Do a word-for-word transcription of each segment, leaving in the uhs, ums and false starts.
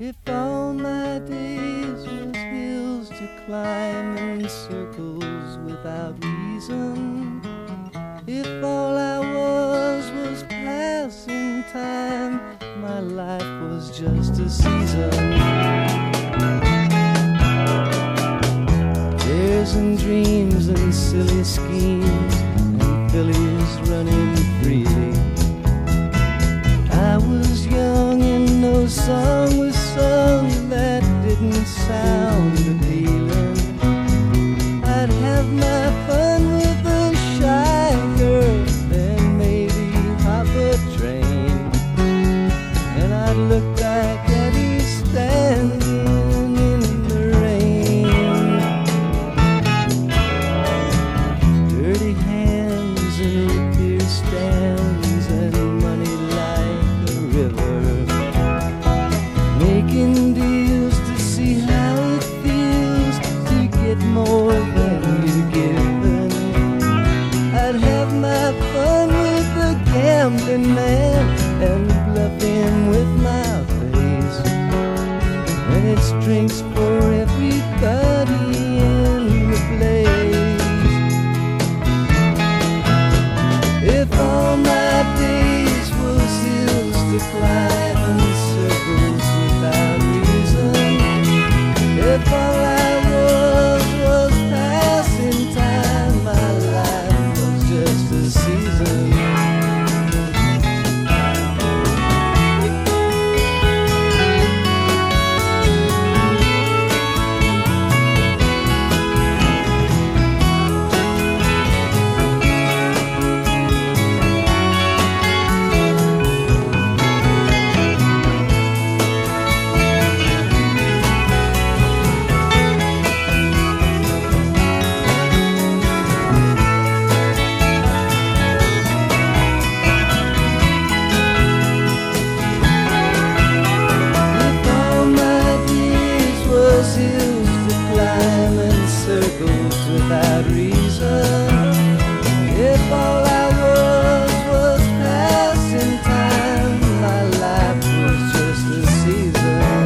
If all my days was hills to climb and circles without reason, if all I was was passing time, my life was just a season. Cares and dreams and silly schemes and fillies running freely. I was young and no song was sung that didn't sound appealing. I'd have my fun with a shy girl, then maybe hop a train, and I'd look like Eddie standing in the rain. Dirty hands and root beer stands and money like a river, making deals to see how it feels to get more than you're given. I'd have my fun with the gambling man and bluffing with my face, and it's drinks for everybody in the place. If all my days was hills to climb and circles without reason, if all I was was passing time, my life was just a season. Hills to climb and circles without reason, if all I was was passing time, my life was just a season.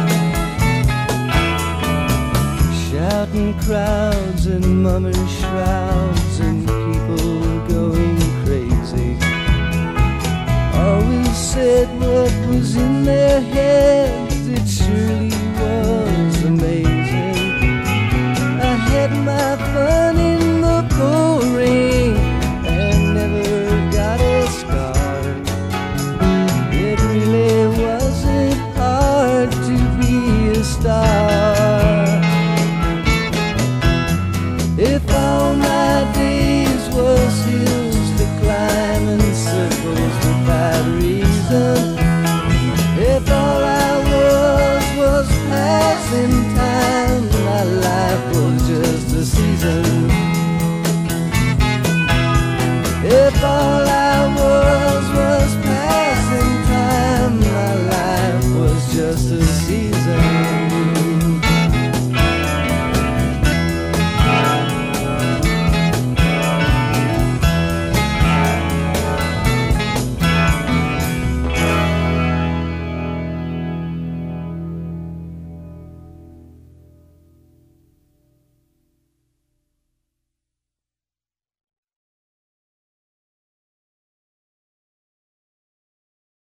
Shouting crowds and mumming shrouds and people going crazy, always said what was in their heads, it surely was amazing. I had my fun in the pouring and never got a scar. It really wasn't hard to be a star. If all my days was hills to climb and circles without reason, if all I was was passing